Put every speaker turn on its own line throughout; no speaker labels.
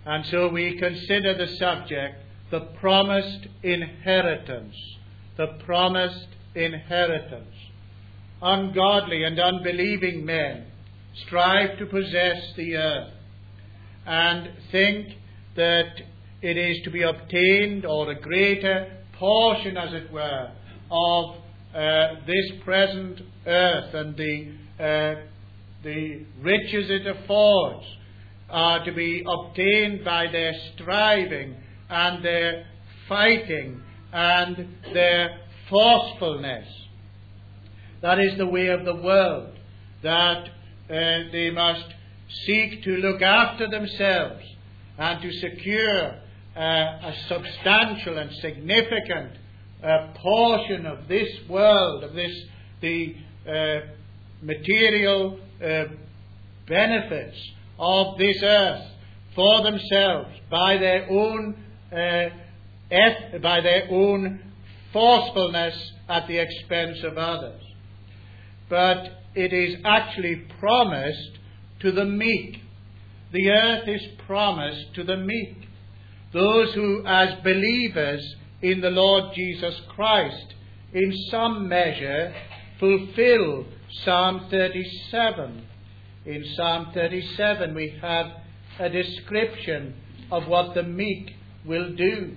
And so we consider the subject, the promised inheritance. The promised inheritance. Ungodly and unbelieving men strive to possess the earth and think that it is to be obtained, or a greater portion, as it were, of this present earth, and the riches it affords are to be obtained by their striving and their fighting and their forcefulness. That is the way of the world, that they must seek to look after themselves and to secure a substantial and significant portion of this world, of the material benefits of this earth for themselves by their own forcefulness at the expense of others. But it is actually promised to the meek. The earth is promised to the meek, those who, as believers in the Lord Jesus Christ, in some measure fulfill Psalm 37. In Psalm 37 we have a description of what the meek will do.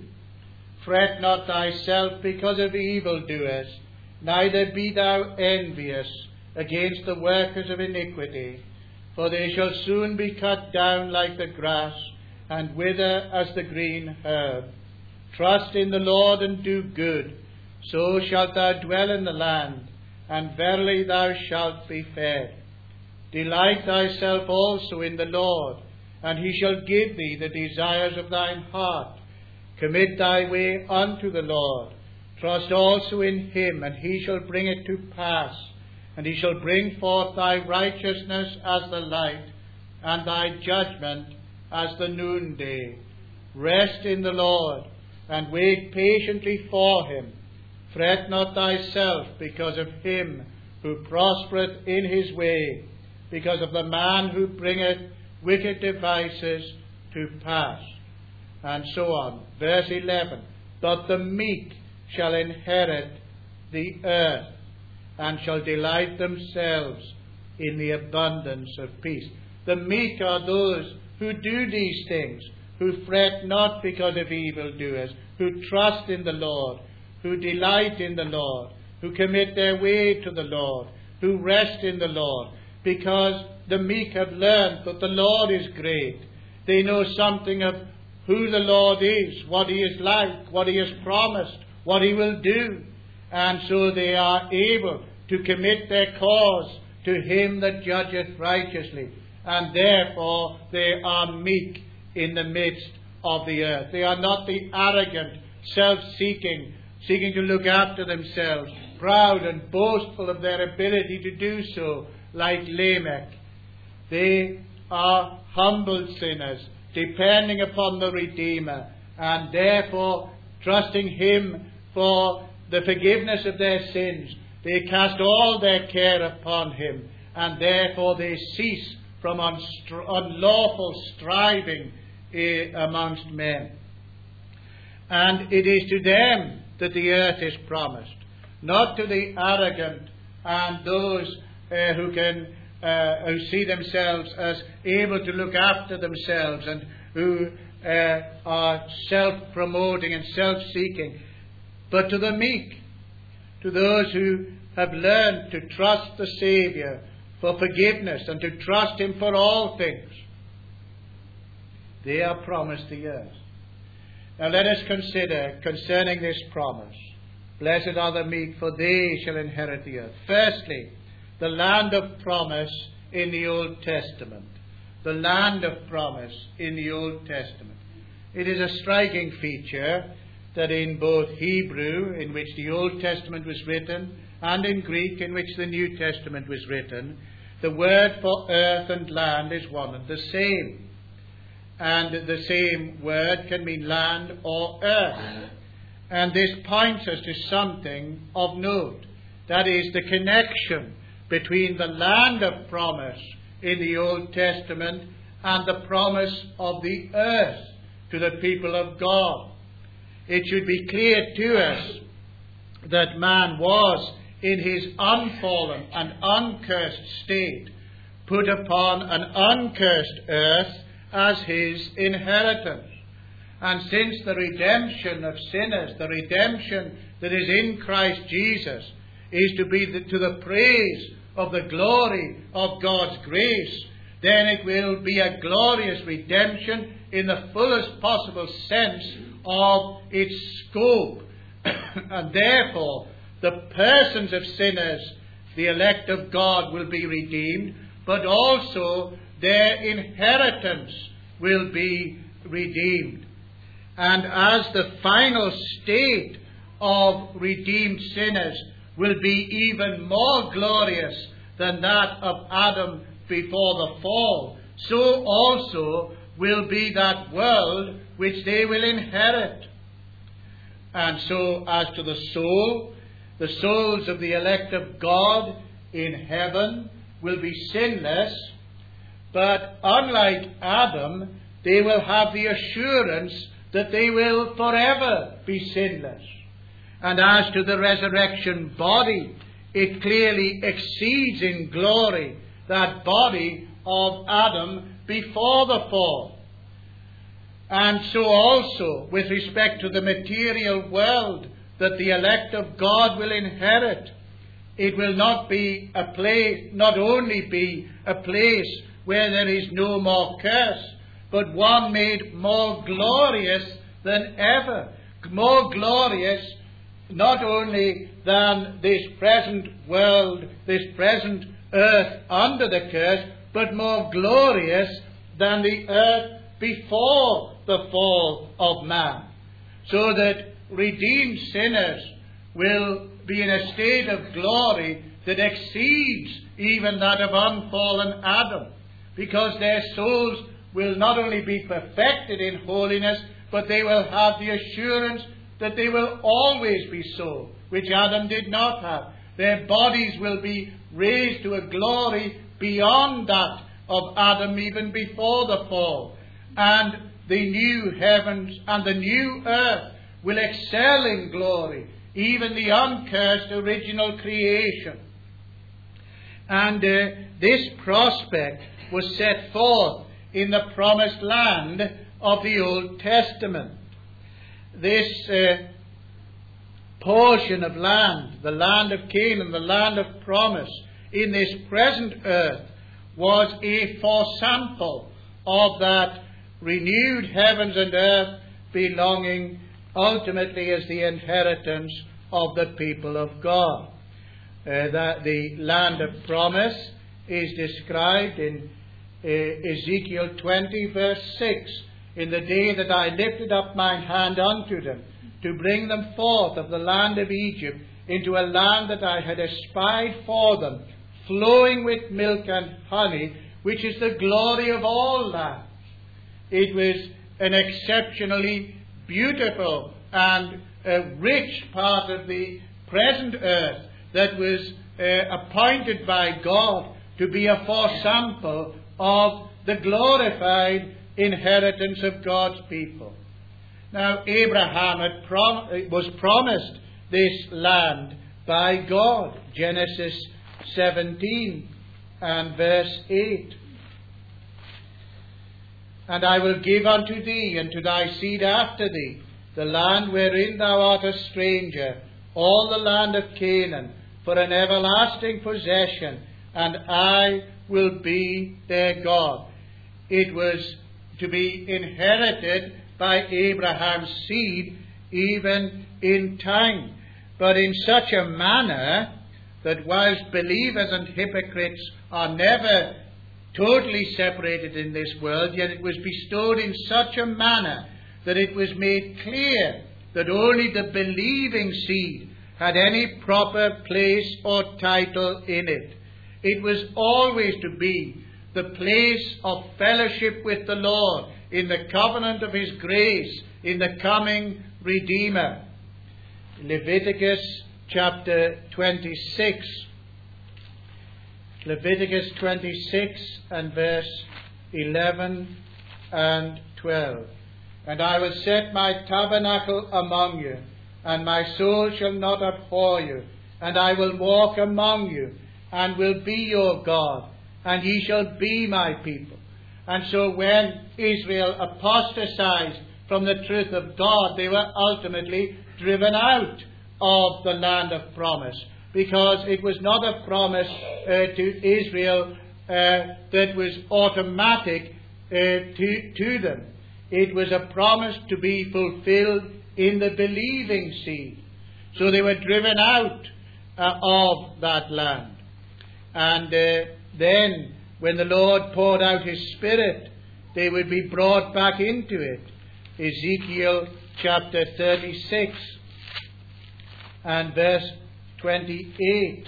Fret not thyself because of evildoers, neither be thou envious against the workers of iniquity, for they shall soon be cut down like the grass, and wither as the green herb. Trust in the Lord and do good, so shalt thou dwell in the land, and verily thou shalt be fed. Delight thyself also in the Lord, and he shall give thee the desires of thine heart. Commit thy way unto the Lord. Trust also in him, and he shall bring it to pass. And he shall bring forth thy righteousness as the light, and thy judgment as the noonday. Rest in the Lord, and wait patiently for him. Fret not thyself because of him who prospereth in his way, because of the man who bringeth wicked devices to pass. And so on. Verse 11. But the meek shall inherit the earth, and shall delight themselves in the abundance of peace. The meek are those who do these things, who fret not because of evildoers, who trust in the Lord, who delight in the Lord, who commit their way to the Lord, who rest in the Lord, because the meek have learned that the Lord is great. They know something of who the Lord is, what he is like, what he has promised, what he will do. And so they are able to commit their cause to him that judgeth righteously. And therefore they are meek in the midst of the earth. They are not the arrogant, self-seeking, seeking to look after themselves, proud and boastful of their ability to do so, like Lamech. They are humble sinners, depending upon the Redeemer, and therefore trusting him for the forgiveness of their sins. They cast all their care upon him, and therefore they cease from unlawful striving amongst men. And it is to them that the earth is promised, not to the arrogant and those who see themselves as able to look after themselves, and who are self-promoting and self-seeking, but to the meek, to those who have learned to trust the Saviour for forgiveness and to trust him for all things. They are promised the earth. Now let us consider concerning this promise. Blessed are the meek, for they shall inherit the earth. Firstly, the land of promise in the Old Testament. The land of promise in the Old Testament. It is a striking feature that in both Hebrew, in which the Old Testament was written, and in Greek, in which the New Testament was written, the word for earth and land is one and the same. And the same word can mean land or earth. And this points us to something of note. That is the connection between the land of promise in the Old Testament and the promise of the earth to the people of God. It should be clear to us that man was, in his unfallen and uncursed state, put upon an uncursed earth as his inheritance. And since the redemption of sinners, the redemption that is in Christ Jesus, is to be to the praise of the glory of God's grace, then it will be a glorious redemption in the fullest possible sense of its scope. And therefore, the persons of sinners, the elect of God, will be redeemed, but also their inheritance will be redeemed. And as the final state of redeemed sinners will be even more glorious than that of Adam before the fall, so also will be that world which they will inherit. And so as to the soul, the souls of the elect of God in heaven will be sinless, but unlike Adam, they will have the assurance that they will forever be sinless. And as to the resurrection body, it clearly exceeds in glory that body of Adam before the fall. And so also, with respect to the material world that the elect of God will inherit, it will not only be a place where there is no more curse, but one made more glorious than ever. More glorious not only than this present world, this present earth under the curse, but more glorious than the earth before the fall of man. So that redeemed sinners will be in a state of glory that exceeds even that of unfallen Adam, because their souls will not only be perfected in holiness, but they will have the assurance that they will always be so, which Adam did not have. Their bodies will be raised to a glory beyond that of Adam even before the fall. And the new heavens and the new earth will excel in glory, even the uncursed original creation. And this prospect was set forth in the promised land of the Old Testament. This portion of land, the land of Canaan, the land of promise, in this present earth, was a foresample of that renewed heavens and earth belonging ultimately as the inheritance of the people of God. That the land of promise is described in Ezekiel 20 verse 6. In the day that I lifted up mine hand unto them, to bring them forth of the land of Egypt into a land that I had espied for them, flowing with milk and honey, which is the glory of all lands. It was an exceptionally beautiful and rich part of the present earth that was appointed by God to be a foresample of the glorified inheritance of God's people. Now, Abraham was promised this land by God. Genesis 17 and verse 8. And I will give unto thee and to thy seed after thee the land wherein thou art a stranger, all the land of Canaan, for an everlasting possession, and I will be their God. It was to be inherited by Abraham's seed even in time, but in such a manner that whilst believers and hypocrites are never totally separated in this world, yet it was bestowed in such a manner that it was made clear that only the believing seed had any proper place or title in it. It was always to be the place of fellowship with the Lord in the covenant of His grace, in the coming Redeemer. Leviticus chapter 26. Leviticus 26 and verse 11 and 12. And I will set my tabernacle among you, and my soul shall not abhor you. And I will walk among you, and will be your God, and ye shall be my people. And so when Israel apostatized from the truth of God, they were ultimately driven out of the land of promise, because it was not a promise to Israel that was automatic to them. It was a promise to be fulfilled in the believing seed. So they were driven out of that land. And then, when the Lord poured out His Spirit, they would be brought back into it. Ezekiel chapter 36 and verse 28.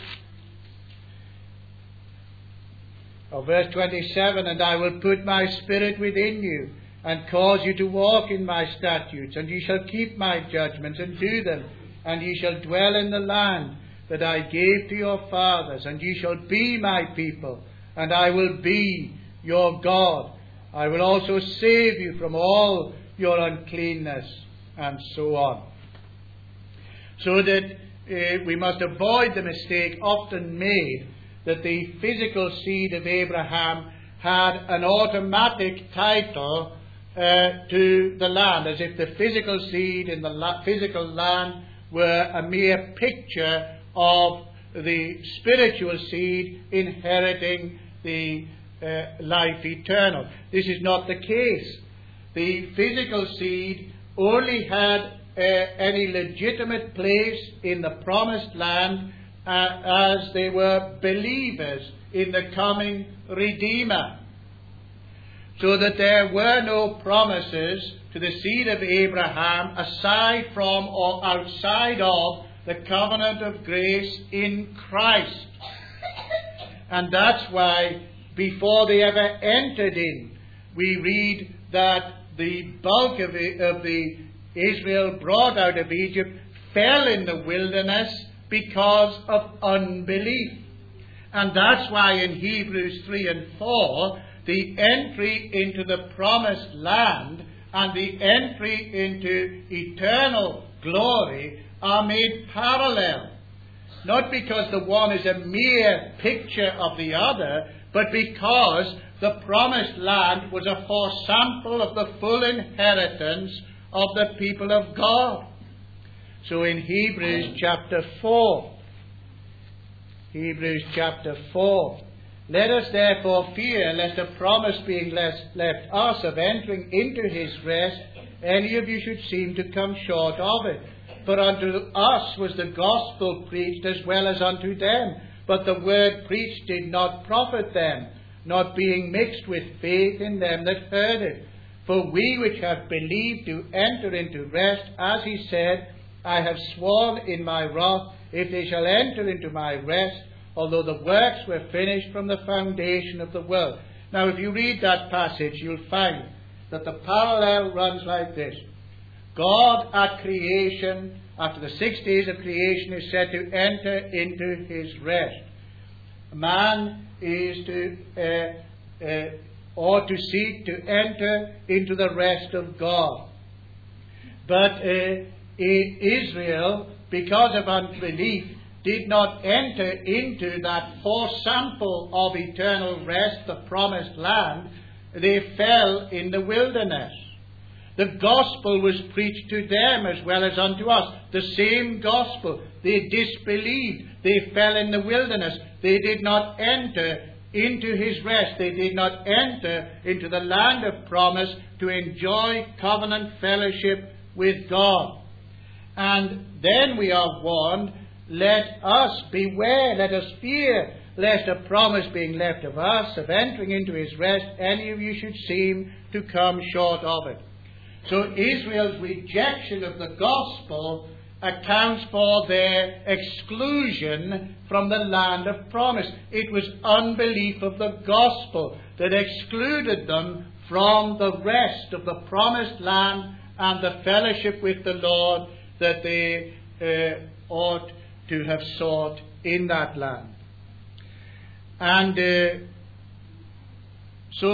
Or verse 27, and I will put my Spirit within you, and cause you to walk in my statutes, and ye shall keep my judgments, and do them, and ye shall dwell in the land that I gave to your fathers, and ye shall be my people, and I will be your God. I will also save you from all your uncleanness, and so on. So that we must avoid the mistake often made that the physical seed of Abraham had an automatic title to the land, as if the physical seed in the physical land were a mere picture of the spiritual seed inheriting the life eternal. This is not the case. The physical seed only had any legitimate place in the promised land as they were believers in the coming Redeemer. So that there were no promises to the seed of Abraham aside from or outside of the covenant of grace in Christ. And that's why before they ever entered in, we read that the bulk of the Israel brought out of Egypt fell in the wilderness because of unbelief. And that's why in Hebrews 3 and 4, the entry into the promised land and the entry into eternal glory are made parallel. Not because the one is a mere picture of the other, but because the promised land was a foresample of the full inheritance of the people of God. So in Hebrews chapter 4, let us therefore fear lest a promise being left us of entering into his rest, any of you should seem to come short of it. For unto us was the gospel preached as well as unto them. But the word preached did not profit them, not being mixed with faith in them that heard it. For we which have believed do enter into rest, as he said, I have sworn in my wrath, if they shall enter into my rest, although the works were finished from the foundation of the world. Now, if you read that passage, you'll find that the parallel runs like this. God at creation, after the 6 days of creation, is said to enter into his rest. Man is ought to seek to enter into the rest of God. But Israel, because of unbelief, did not enter into that foresample of eternal rest, the promised land. They fell in the wilderness. The gospel was preached to them as well as unto us. The same gospel. They disbelieved. They fell in the wilderness. They did not enter into his rest. They did not enter into the land of promise to enjoy covenant fellowship with God. And then we are warned, let us beware, let us fear, lest a promise being left of us, of entering into his rest, any of you should seem to come short of it. So Israel's rejection of the gospel accounts for their exclusion from the land of promise. It was unbelief of the gospel that excluded them from the rest of the promised land and the fellowship with the Lord that they ought to have sought in that land. And so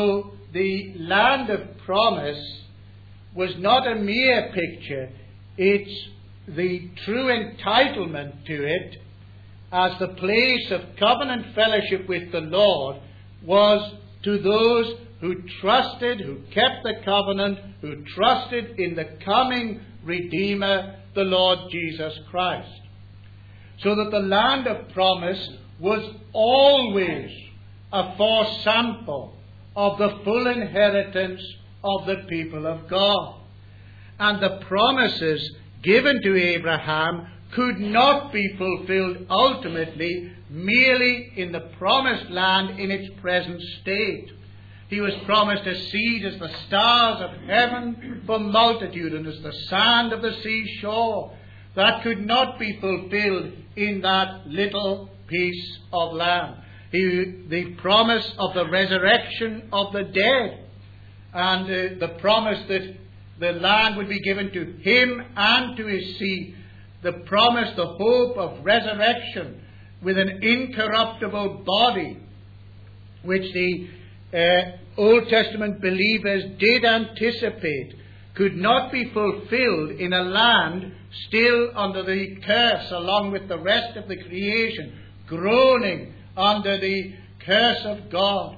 the land of promise was not a mere picture, it's the true entitlement to it as the place of covenant fellowship with the Lord was to those who trusted, who kept the covenant, who trusted in the coming Redeemer, the Lord Jesus Christ. So that the land of promise was always a foresample of the full inheritance of the people of God. And the promises given to Abraham could not be fulfilled ultimately merely in the promised land in its present state. He was promised a seed as the stars of heaven for multitude, and as the sand of the seashore. That could not be fulfilled in that little piece of land. The promise of the resurrection of the dead, and the promise that the land would be given to him and to his seed. The promise, the hope of resurrection with an incorruptible body, which the Old Testament believers did anticipate, could not be fulfilled in a land still under the curse, along with the rest of the creation, groaning under the curse of God.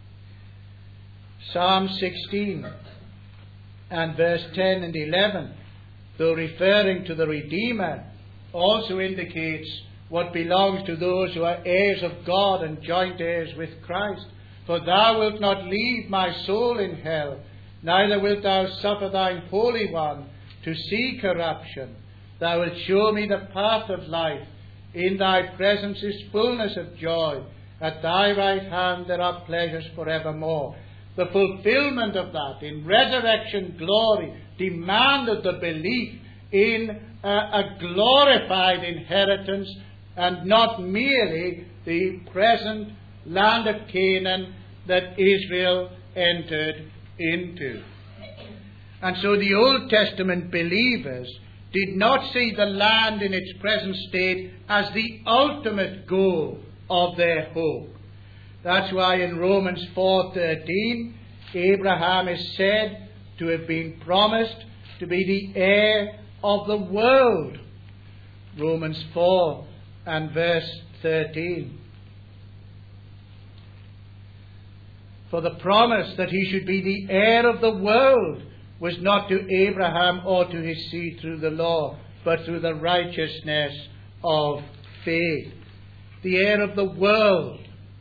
Psalm 16 and verse 10 and 11, though referring to the Redeemer, also indicates what belongs to those who are heirs of God and joint heirs with Christ. For thou wilt not leave my soul in hell, neither wilt thou suffer thine Holy One to see corruption. Thou wilt show me the path of life. In thy presence is fullness of joy. At thy right hand there are pleasures forevermore. The fulfillment of that in resurrection glory demanded the belief in a glorified inheritance, and not merely the present land of Canaan that Israel entered into. And so the Old Testament believers did not see the land in its present state as the ultimate goal of their hope. That's why in Romans 4:13, Abraham is said to have been promised to be the heir of the world. Romans 4 and verse 13. For the promise that he should be the heir of the world was not to Abraham or to his seed through the law, but through the righteousness of faith. The heir of the world.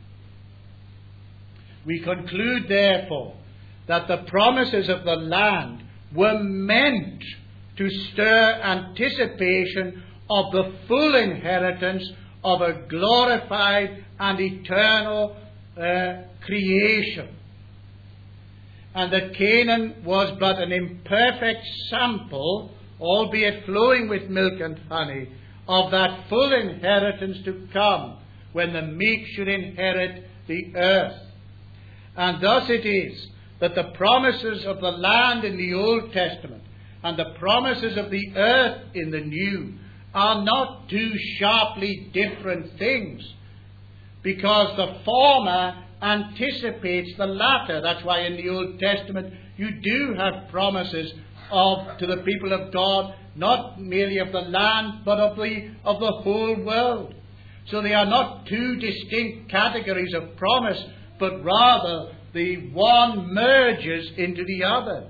We conclude, therefore, that the promises of the land were meant to stir anticipation of the full inheritance of a glorified and eternal creation. And that Canaan was but an imperfect sample, albeit flowing with milk and honey, of that full inheritance to come, when the meek should inherit the earth. And thus it is that the promises of the land in the Old Testament and the promises of the earth in the New are not two sharply different things, because the former anticipates the latter. That's why in the Old Testament you do have promises to the people of God, not merely of the land, but of the whole world. So they are not two distinct categories of promise, but rather the one merges into the other.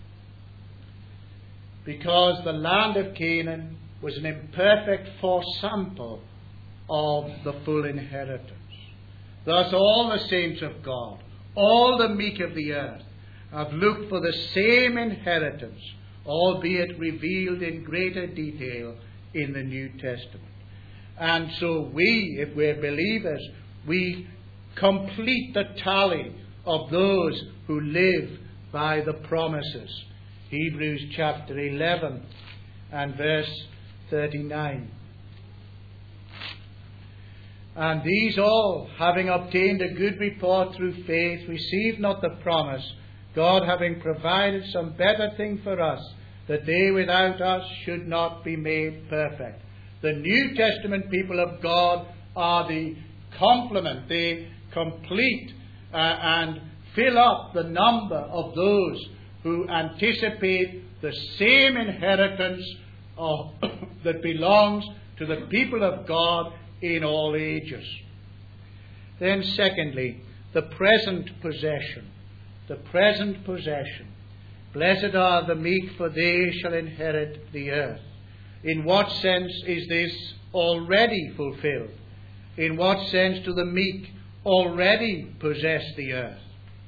Because the land of Canaan was an imperfect foresample of the full inheritance. Thus all the saints of God, all the meek of the earth, have looked for the same inheritance, albeit revealed in greater detail in the New Testament. And so we, if we're believers, we complete the tally of those who live by the promises. Hebrews chapter 11 and verse 39. And these all, having obtained a good report through faith, received not the promise, God having provided some better thing for us, that they without us should not be made perfect. The New Testament people of God are the complement, the complete and fill up the number of those who anticipate the same inheritance that belongs to the people of God in all ages. Then secondly, the present possession. The present possession. Blessed are the meek, for they shall inherit the earth. In what sense is this already fulfilled? In what sense do the meek already possess the earth?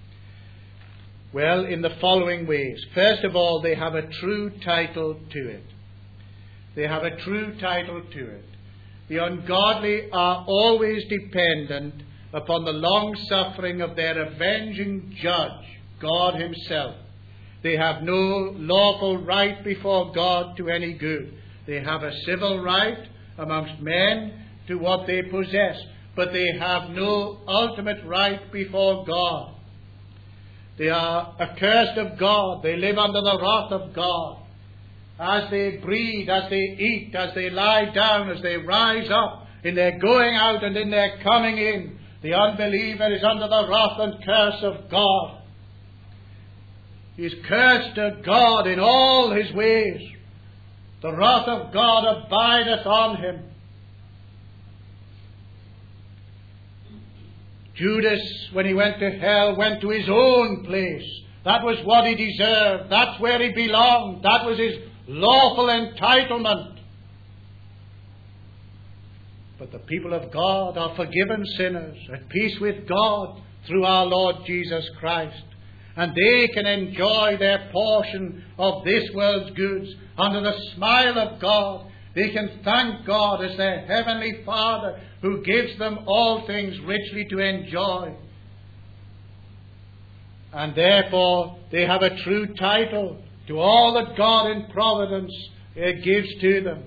Well, in the following ways. First of all, they have a true title to it. They have a true title to it. The ungodly are always dependent upon the long suffering of their avenging judge, God himself. They have no lawful right before God to any good. They have a civil right amongst men to what they possess, but they have no ultimate right before God. They are accursed of God. They live under the wrath of God. As they breathe, as they eat, as they lie down, as they rise up, in their going out and in their coming in, the unbeliever is under the wrath and curse of God. He is cursed of God in all his ways. The wrath of God abideth on him. Judas, when he went to hell, went to his own place. That was what he deserved. That's where he belonged. That was his lawful entitlement. But the people of God are forgiven sinners, at peace with God through our Lord Jesus Christ. And they can enjoy their portion of this world's goods under the smile of God. They can thank God as their heavenly Father, who gives them all things richly to enjoy. And therefore they have a true title to all that God in providence gives to them.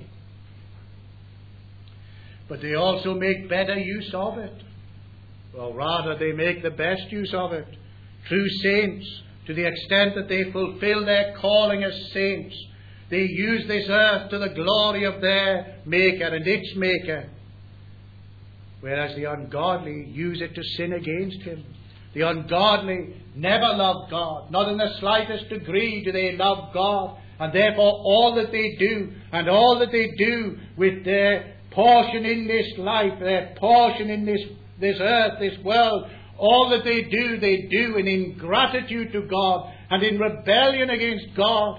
But they also make better use of it. Or rather, they make the best use of it. True saints, to the extent that they fulfill their calling as saints, they use this earth to the glory of their Maker and its Maker. Whereas the ungodly use it to sin against Him. The ungodly never love God. Not in the slightest degree do they love God. And therefore all that they do, and all that they do with their portion in this life, their portion in this earth, this world, all that they do in ingratitude to God and in rebellion against God.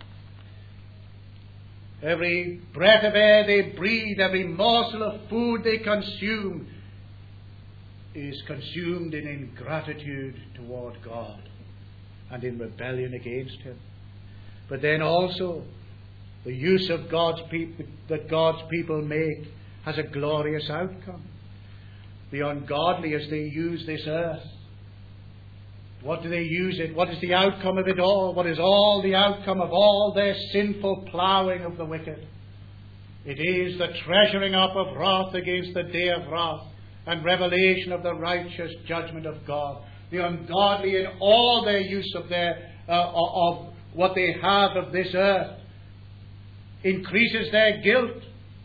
Every breath of air they breathe, every morsel of food they consume is consumed in ingratitude toward God and in rebellion against Him. But then also, the use of God's people that God's people make has a glorious outcome. The ungodly, as they use this earth, what do they use it? What is the outcome of it all? What is all the outcome of all their sinful ploughing of the wicked? It is the treasuring up of wrath against the day of wrath and revelation of the righteous judgment of God. The ungodly, in all their use of of what they have of this earth, increases their guilt.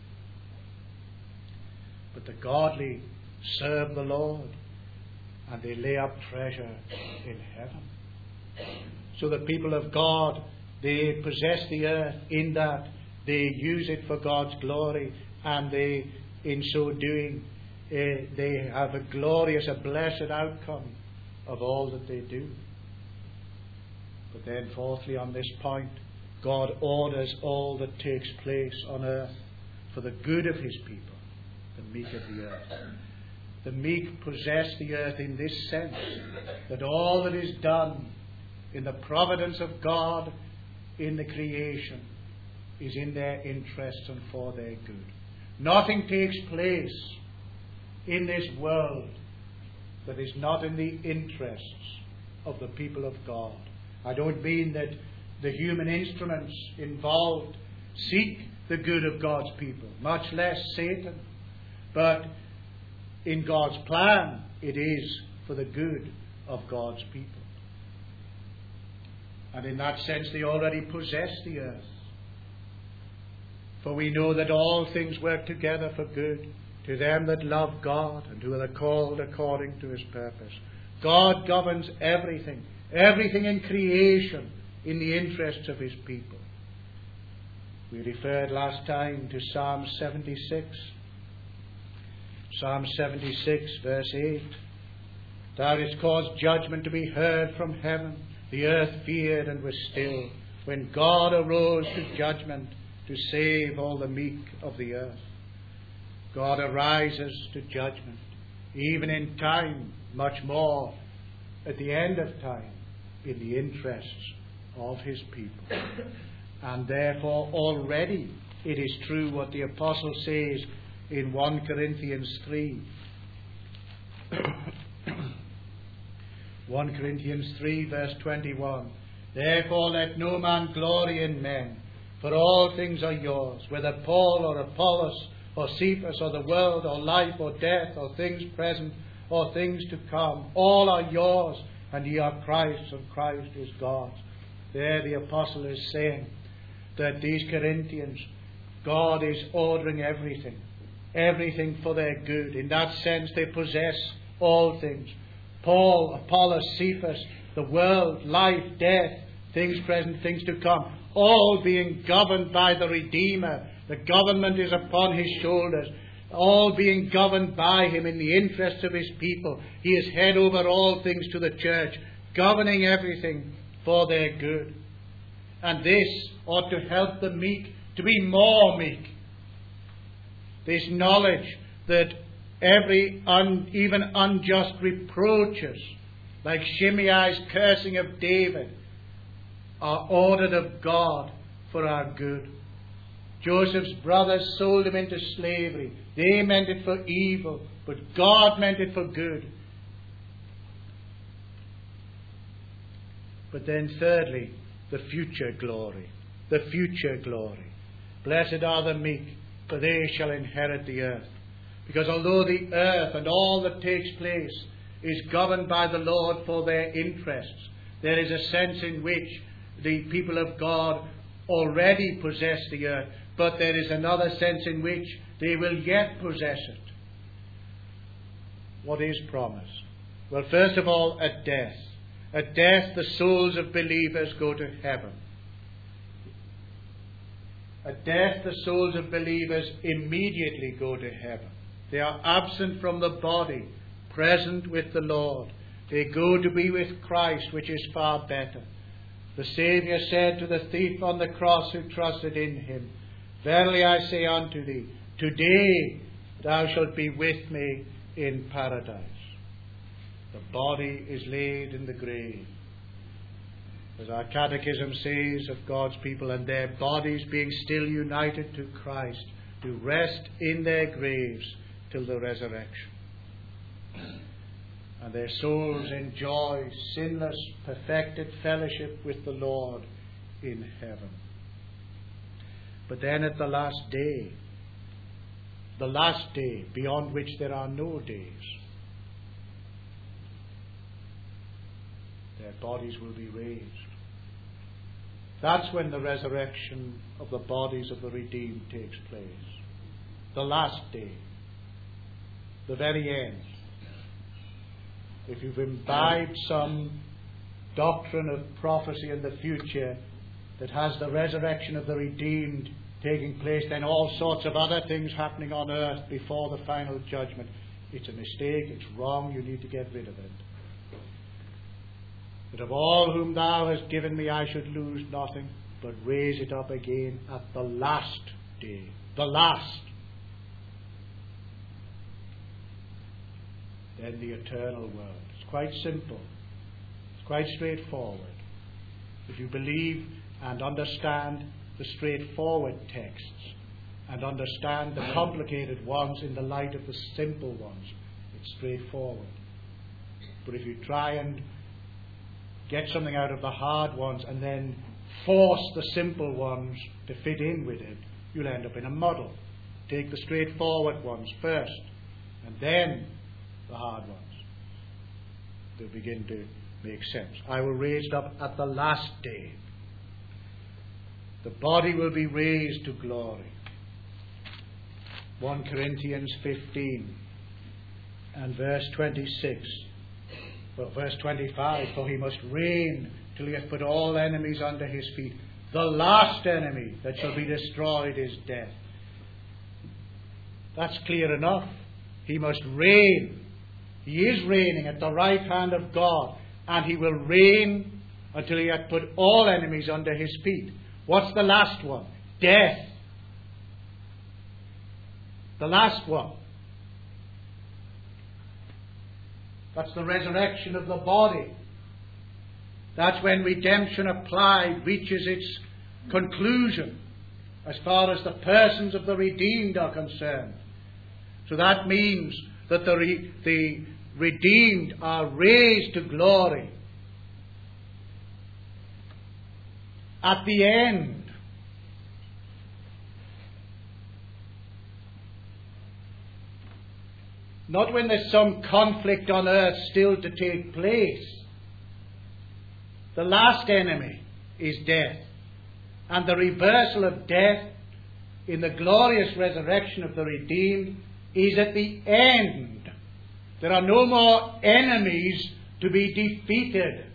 But the godly serve the Lord, and they lay up treasure in heaven. So the people of God, they possess the earth in that they use it for God's glory, and they, in so doing, they have a glorious, a blessed outcome of all that they do. But then fourthly, on this point, God orders all that takes place on earth for the good of His people, the meek of the earth. The meek possess the earth in this sense, that all that is done in the providence of God in the creation is in their interests and for their good. Nothing takes place in this world that is not in the interests of the people of God. I don't mean that the human instruments involved seek the good of God's people, much less Satan. But in God's plan, it is for the good of God's people. And in that sense, they already possess the earth. For we know that all things work together for good to them that love God and who are called according to His purpose. God governs everything, everything in creation, in the interests of his people. We referred last time to Psalm 76. Psalm 76, verse 8. Thou didst cause judgment to be heard from heaven. The earth feared and was still, when God arose to judgment to save all the meek of the earth. God arises to judgment, even in time, much more at the end of time, in the interests of his people. And therefore already it is true what the apostle says in 1 Corinthians 3. 1 Corinthians 3 verse 21. Therefore let no man glory in men, for all things are yours, whether Paul or Apollos or Cephas or the world or life or death or things present or things to come. All are yours, and ye are Christ's, and Christ is God's. There the apostle is saying that these Corinthians, God is ordering everything, everything for their good. In that sense they possess all things. Paul, Apollos, Cephas, the world, life, death, things present, things to come, all being governed by the Redeemer. The government is upon his shoulders, all being governed by him in the interests of his people. He is head over all things to the church, governing everything for their good. And this ought to help the meek to be more meek. This knowledge that every even unjust reproaches, like Shimei's cursing of David, are ordered of God for our good. Joseph's brothers sold him into slavery. They meant it for evil, but God meant it for good. But then thirdly, the future glory. The future glory. Blessed are the meek, for they shall inherit the earth. Because although the earth and all that takes place is governed by the Lord for their interests, there is a sense in which the people of God already possess the earth, but there is another sense in which they will yet possess it. What is promised? Well, first of all, at death. At death, the souls of believers go to heaven. At death, the souls of believers immediately go to heaven. They are absent from the body, present with the Lord. They go to be with Christ, which is far better. The Saviour said to the thief on the cross who trusted in him, Verily I say unto thee, today thou shalt be with me in paradise. The body is laid in the grave. As our catechism says of God's people, and their bodies being still united to Christ, to rest in their graves till the resurrection. And their souls enjoy sinless, perfected fellowship with the Lord in heaven. But then at the last day beyond which there are no days, their bodies will be raised. That's when the resurrection of the bodies of the redeemed takes place. The last day. The very end. If you've imbibed some doctrine of prophecy in the future that has the resurrection of the redeemed taking place, then all sorts of other things happening on earth before the final judgment, it's a mistake, it's wrong, you need to get rid of it. But of all whom thou hast given me, I should lose nothing, but raise it up again at the last day. The last. Then the eternal world. It's quite simple. It's quite straightforward. If you believe and understand the straightforward texts and understand the complicated ones in the light of the simple ones, it's straightforward. But if you try and get something out of the hard ones and then force the simple ones to fit in with it, you'll end up in a muddle. Take the straightforward ones first, and then the hard ones. They'll begin to make sense. I will raise it up at the last day. The body will be raised to glory. 1 Corinthians 15 and verse 26. Well, verse 25, for he must reign till he hath put all enemies under his feet. The last enemy that shall be destroyed is death. That's clear enough. He must reign. He is reigning at the right hand of God, and he will reign until he hath put all enemies under his feet. What's the last one? Death. The last one. That's the resurrection of the body. That's when redemption applied reaches its conclusion as far as the persons of the redeemed are concerned. So that means that the redeemed are raised to glory at the end. Not when there's some conflict on earth still to take place. The last enemy is death. And the reversal of death in the glorious resurrection of the redeemed is at the end. There are no more enemies to be defeated.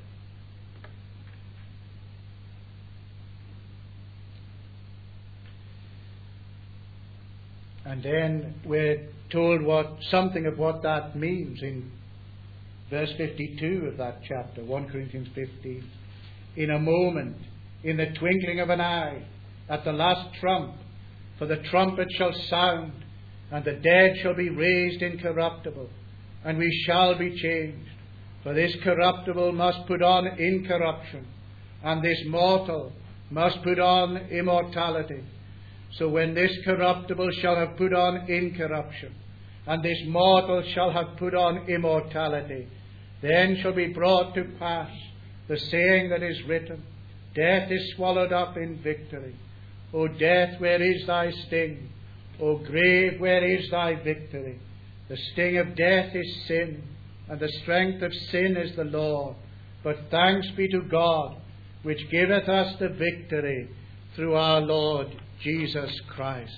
And then we're told something of what that means in verse 52 of that chapter, 1 Corinthians 15. In a moment, in the twinkling of an eye, at the last trump, for the trumpet shall sound, and the dead shall be raised incorruptible, and we shall be changed. For this corruptible must put on incorruption, and this mortal must put on immortality. So when this corruptible shall have put on incorruption, and this mortal shall have put on immortality, then shall be brought to pass the saying that is written, Death is swallowed up in victory. O death, where is thy sting? O grave, where is thy victory? The sting of death is sin, and the strength of sin is the law. But thanks be to God, which giveth us the victory through our Lord Jesus Christ.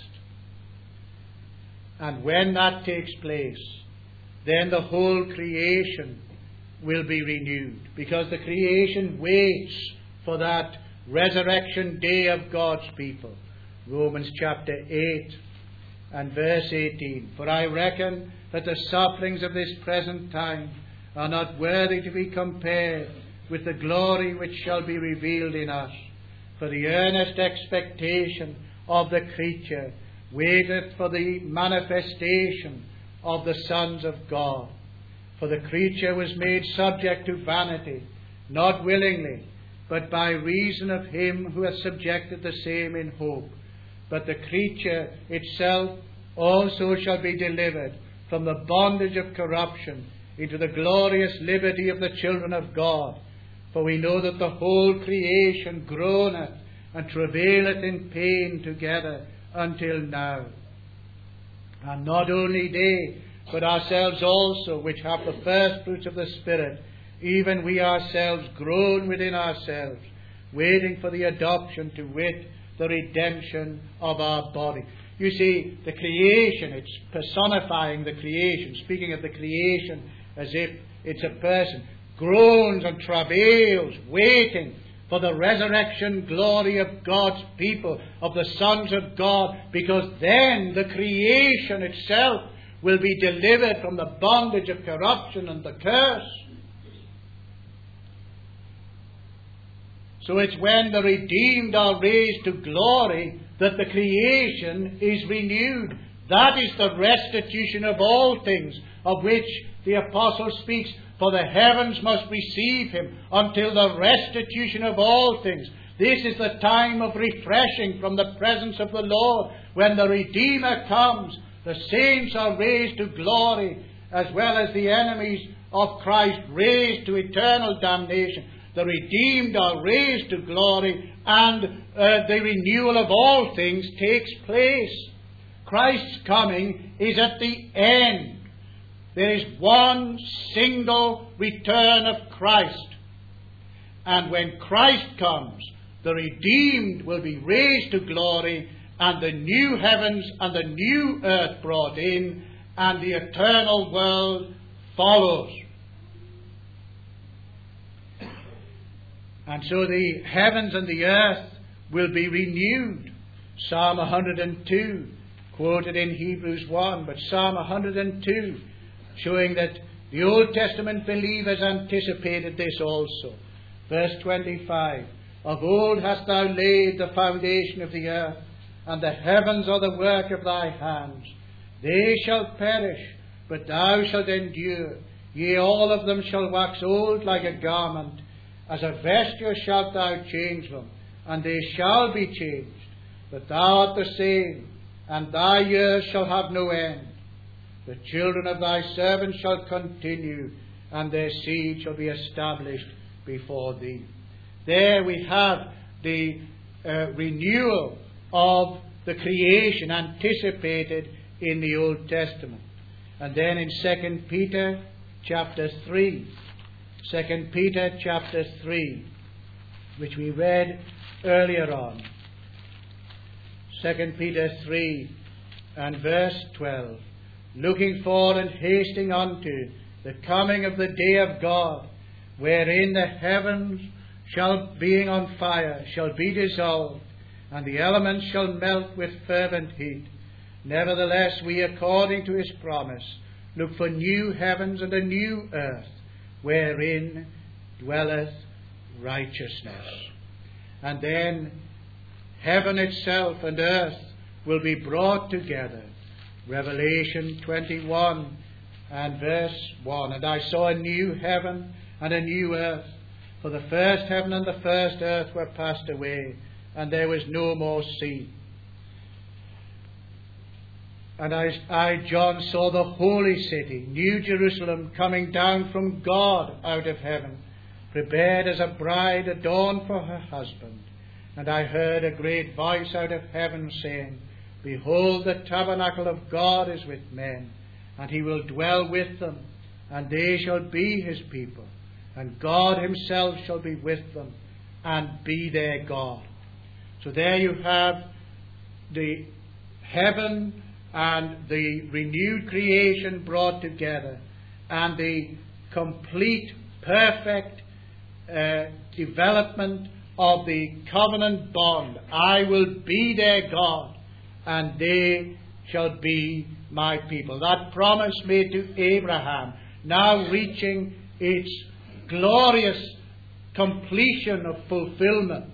And when that takes place, then the whole creation will be renewed, because the creation waits for that resurrection day of God's people. Romans chapter 8 and verse 18. For I reckon that the sufferings of this present time are not worthy to be compared with the glory which shall be revealed in us. For the earnest expectation of the creature waiteth for the manifestation of the sons of God. For the creature was made subject to vanity, not willingly, but by reason of him who hath subjected the same in hope. But the creature itself also shall be delivered from the bondage of corruption into the glorious liberty of the children of God. For we know that the whole creation groaneth and travaileth in pain together until now. And not only they, but ourselves also, which have the first fruits of the Spirit, even we ourselves groan within ourselves, waiting for the adoption, to wit, the redemption of our body. You see, the creation, it's personifying the creation, speaking of the creation as if it's a person, groans and travails, waiting for the resurrection glory of God's people, of the sons of God, because then the creation itself will be delivered from the bondage of corruption and the curse. So it's when the redeemed are raised to glory that the creation is renewed. That is the restitution of all things, of which the apostle speaks. For the heavens must receive him until the restitution of all things. This is the time of refreshing from the presence of the Lord. When the Redeemer comes, the saints are raised to glory, as well as the enemies of Christ raised to eternal damnation. The redeemed are raised to glory, and the renewal of all things takes place. Christ's coming is at the end. There is one single return of Christ. And when Christ comes, the redeemed will be raised to glory, and the new heavens and the new earth brought in, and the eternal world follows. And so the heavens and the earth will be renewed. Psalm 102, quoted in Hebrews 1, but Psalm 102, showing that the Old Testament believers anticipated this also. Verse 25, of old hast thou laid the foundation of the earth, and the heavens are the work of thy hands. They shall perish, but thou shalt endure. Yea, all of them shall wax old like a garment. As a vesture shalt thou change them, and they shall be changed. But thou art the same, and thy years shall have no end. The children of thy servants shall continue, and their seed shall be established before thee. There we have the renewal of the creation anticipated in the Old Testament. And then in 2 Peter chapter 3, 2 Peter chapter 3, which we read earlier on. 2 Peter 3 and verse 12. Looking for and hasting unto the coming of the day of God, wherein the heavens being on fire shall be dissolved, and the elements shall melt with fervent heat. Nevertheless, we, according to his promise, look for new heavens and a new earth, wherein dwelleth righteousness. And then heaven itself and earth will be brought together. Revelation 21 and verse 1. And I saw a new heaven and a new earth, for the first heaven and the first earth were passed away, and there was no more sea. And I, John, saw the holy city, New Jerusalem, coming down from God out of heaven, prepared as a bride adorned for her husband. And I heard a great voice out of heaven saying, Behold, the tabernacle of God is with men, and he will dwell with them, and they shall be his people, and God himself shall be with them, and be their God. So there you have the heaven and the renewed creation brought together, and the complete, perfect development of the covenant bond. I will be their God, and they shall be my people. That promise made to Abraham, now reaching its glorious completion of fulfillment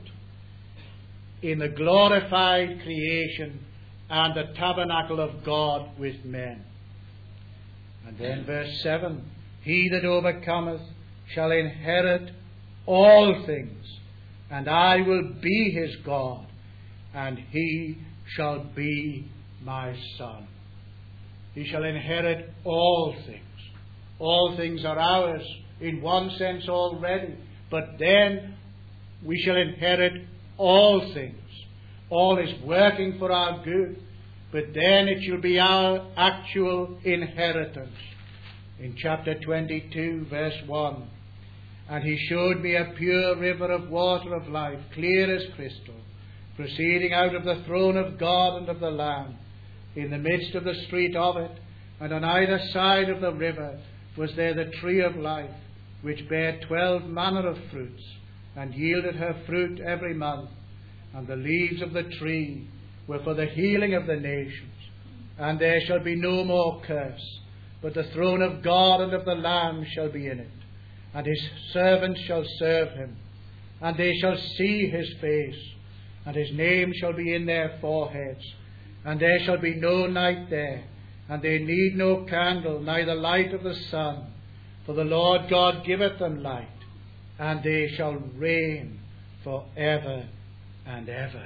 in the glorified creation and the tabernacle of God with men. And then verse 7, He that overcometh shall inherit all things, and I will be his God, and he shall be my son. He shall inherit all things. All things are ours in one sense already, but then we shall inherit all things. All is working for our good, but then it shall be our actual inheritance. In chapter 22, verse 1, And he showed me a pure river of water of life, clear as crystal, proceeding out of the throne of God and of the Lamb. In the midst of the street of it, and on either side of the river, was there the tree of life, which bare 12 manner of fruits, and yielded her fruit every month. And the leaves of the tree were for the healing of the nations. And there shall be no more curse, but the throne of God and of the Lamb shall be in it. And his servants shall serve him, and they shall see his face, and his name shall be in their foreheads. And there shall be no night there, and they need no candle, neither light of the sun. For the Lord God giveth them light, and they shall reign for ever and ever.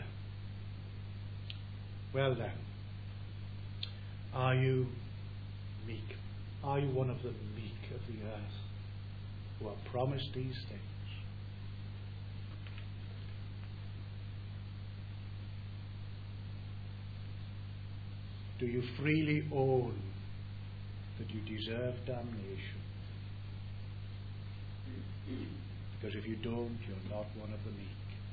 Well then, are you meek? Are you one of the meek of the earth who are promised these things? Do you freely own that you deserve damnation? Because if you don't, you're not one of the meek.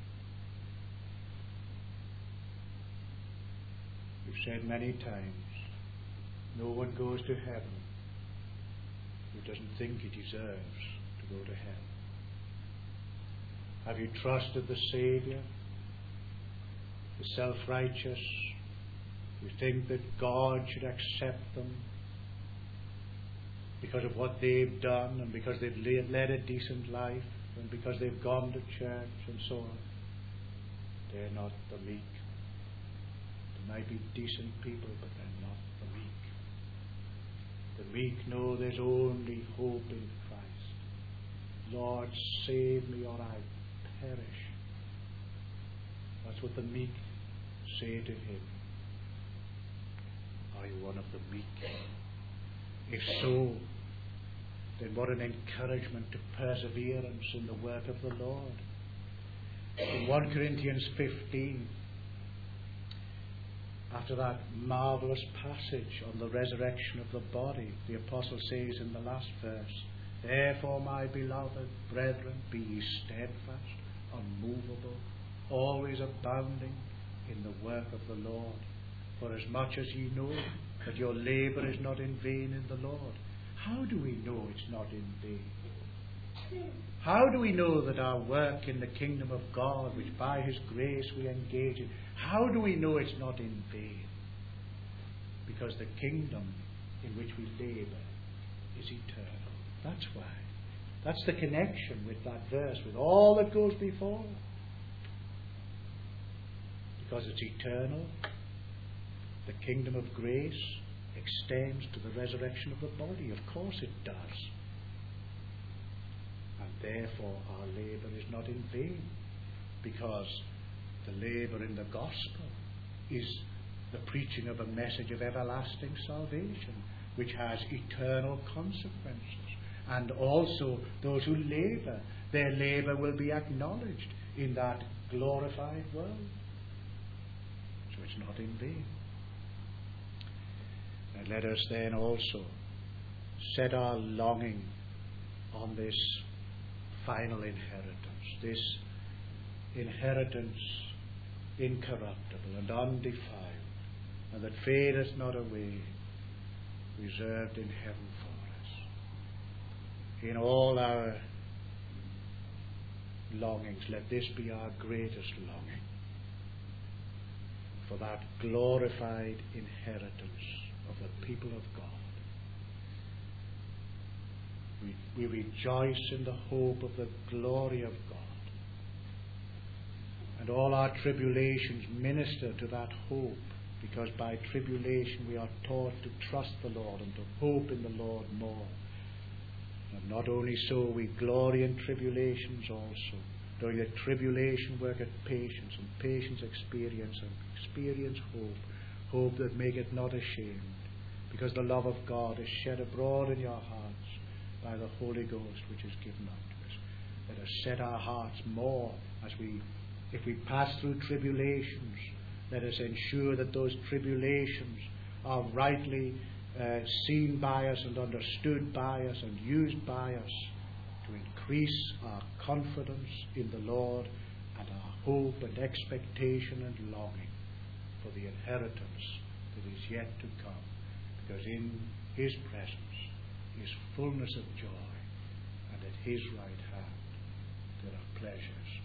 We've said many times, no one goes to heaven who doesn't think he deserves to go to hell. Have you trusted the Saviour? The self-righteous who think that God should accept them because of what they've done and because they've led a decent life and because they've gone to church and so on. They're not the meek. They might be decent people, but they're not the meek. The meek know there's only hope in Christ. Lord, save me or I perish. That's what the meek say to him. Are you one of the meek? If so, then what an encouragement to perseverance in the work of the Lord. In 1 Corinthians 15, after that marvellous passage on the resurrection of the body, the apostle says in the last verse, Therefore, my beloved brethren, be ye steadfast, unmovable, always abounding in the work of the Lord. For as much as ye know that your labour is not in vain in the Lord. How do we know it's not in vain? How do we know that our work in the kingdom of God, which by His grace we engage in, how do we know it's not in vain? Because the kingdom in which we labour is eternal. That's why. That's the connection with that verse, with all that goes before. Because it's eternal. The kingdom of grace extends to the resurrection of the body. Of course it does. And therefore our labour is not in vain, because the labour in the gospel is the preaching of a message of everlasting salvation, which has eternal consequences. And also those who labour, their labour will be acknowledged in that glorified world. So it's not in vain. And let us then also set our longing on this final inheritance, this inheritance incorruptible and undefiled, and that fadeth not away, reserved in heaven for us. In all our longings, let this be our greatest longing, for that glorified inheritance of the people of God. We rejoice in the hope of the glory of God. And all our tribulations minister to that hope, because by tribulation we are taught to trust the Lord and to hope in the Lord more. And not only so, we glory in tribulations also. During the tribulation worketh patience, and patience experience, and experience hope. Hope that maketh not ashamed, because the love of God is shed abroad in your hearts by the Holy Ghost which is given unto us. Let us set our hearts more if we pass through tribulations, let us ensure that those tribulations are rightly seen by us and understood by us and used by us to increase our confidence in the Lord and our hope and expectation and longing for the inheritance that is yet to come, because in His presence is fullness of joy, and at His right hand there are pleasures